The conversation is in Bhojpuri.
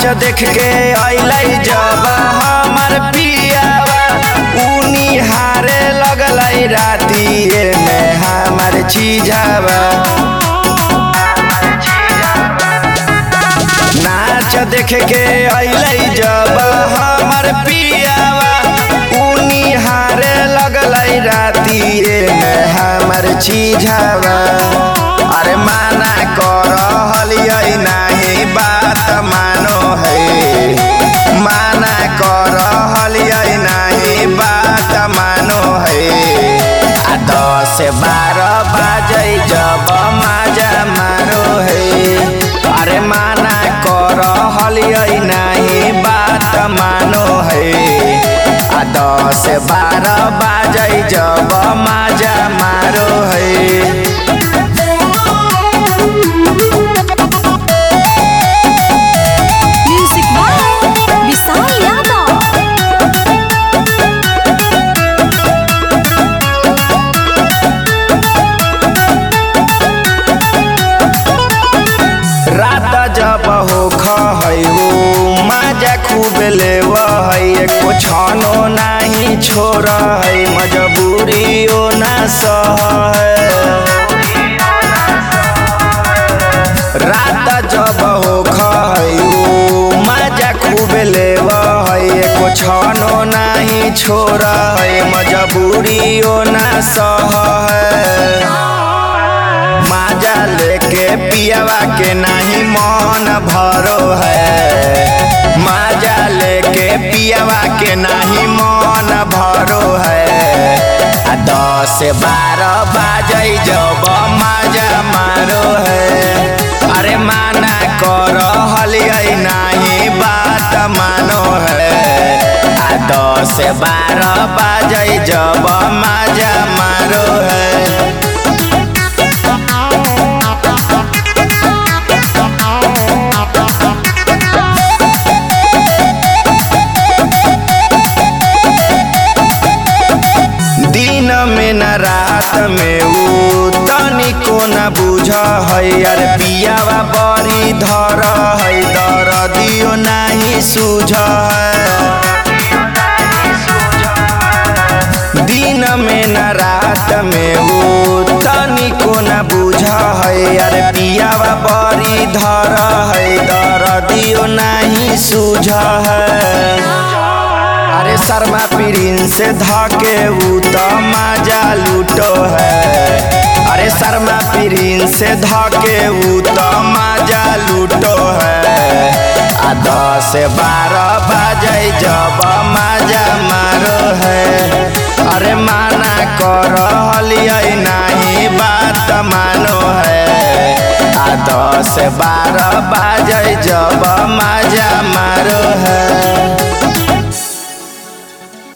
देख के अइलै जब हमर पियावा उनी हारे लगलै रातिए में हमर चीजावा। नाच देख के अइलै जब हमर पियावा उनी हारे लगलै रातिए में हमर चीजावा। अरे माना कर हलियै नाही बात मानो है, माना कर हलियै नाही बात मानो है। 10-12 बाजै जब माजा मारो है। अरे माना कर हलियै नाही बात मानो है। 10-12 बाजै जब माजा मारो है। रात जब होख है हो माजा खूब लेव है। एको छनो नाही छोड़ है मजबूरियो ना सह है। रात जब होख है हो माजा खूब लेव है। एको छनो नाही छोड़ है मजबूरियो ना सह है। माजा लेके पियावा के नहीं मन भरो है। माजा लेके पियावा के नहीं मन भरो है। 10-12 बाजै जब माजा मारो है। अरे माना कर हलियै नाही बात मानो है। 10-12 बाजै जब माजा मारो है। में न रात में उ तनिको न बुझ है। अरे पियावा बड़ी धर है दरदियो नहीं सूझ है। दिन में न रात में उ तनिको न बुझ है। अरे पियावा बड़ी धर है दरदियो नहीं सूझ है। अरे शर्मा पीरिन से धके उ तो माजा लूटो है। अरे शर्मा पीरिन से धके उ तो माजा लूटो है। 10-12 बाजै जब माजा मारो है। अरे माना कर हलियै नाही बात मानो है। 10-12 बाजै जब माजा मारो है।